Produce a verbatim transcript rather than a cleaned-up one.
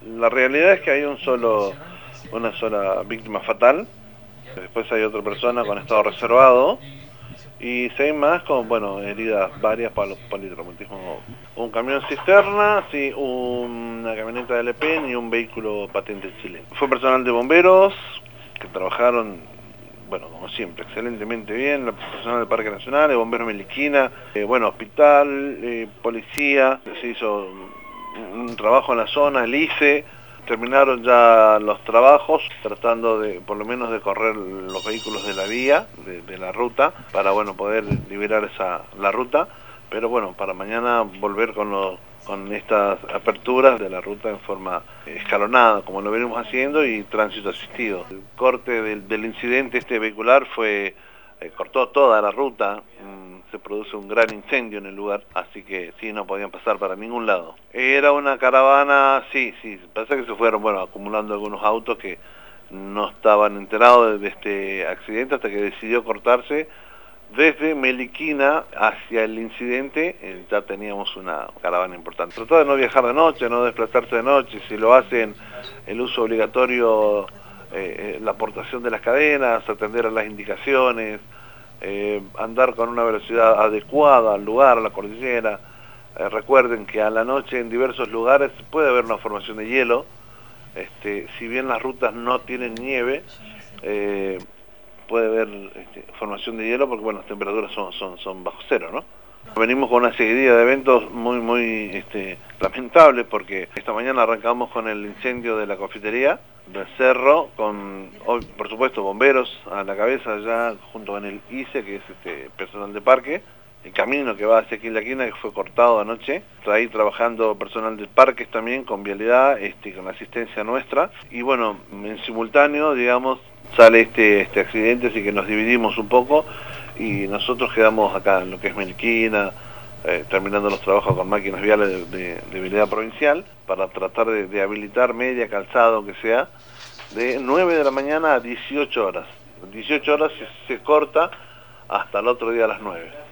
La realidad es que hay un solo, una sola víctima fatal, después hay otra persona con estado reservado, y seis más con, bueno, heridas varias por politraumatismo. Un camión cisterna, sí, una camioneta de L P y un vehículo patente chileno. Fue personal de bomberos que trabajaron, bueno, como siempre, excelentemente bien, la personal del Parque Nacional, el bombero Meliquina, eh, bueno, hospital, eh, policía, se hizo un trabajo en la zona, el I C E, terminaron ya los trabajos, tratando de, por lo menos, de correr los vehículos de la vía, de, de la ruta, para, bueno, poder liberar esa, la ruta, pero bueno, para mañana volver con los con estas aperturas de la ruta en forma escalonada, como lo venimos haciendo, y tránsito asistido. El corte del, del incidente este vehicular fue, eh, cortó toda la ruta, mmm, se produce un gran incendio en el lugar, así que sí, no podían pasar para ningún lado. Era una caravana, sí, sí, pasa que se fueron, bueno, acumulando algunos autos que no estaban enterados de, de este accidente hasta que decidió cortarse. Desde Meliquina hacia el incidente eh, ya teníamos una caravana importante. Trató de no viajar de noche, no desplazarse de noche, si lo hacen, el uso obligatorio, eh, la aportación de las cadenas, atender a las indicaciones, eh, andar con una velocidad adecuada al lugar, a la cordillera. Eh, recuerden que a la noche en diversos lugares puede haber una formación de hielo, este, si bien las rutas no tienen nieve, eh, puede haber este, formación de hielo porque, bueno, las temperaturas son, son, son bajo cero, ¿no? Venimos con una seguidilla de eventos muy, muy este, lamentables, porque esta mañana arrancamos con el incendio de la confitería del Cerro, con, hoy, por supuesto, bomberos a la cabeza ya, junto con el I C E, que es este personal de parque, el camino que va hacia Quilaquina, que fue cortado anoche. Está ahí trabajando personal de parques también, con vialidad, este, con asistencia nuestra. Y bueno, en simultáneo, digamos, sale este, este accidente, así que nos dividimos un poco y nosotros quedamos acá en lo que es Meliquina, eh, terminando los trabajos con máquinas viales de, de, de vialidad provincial, para tratar de, de habilitar media, calzado, que sea, de nueve de la mañana a dieciocho horas. dieciocho horas se, se corta hasta el otro día a las nueve.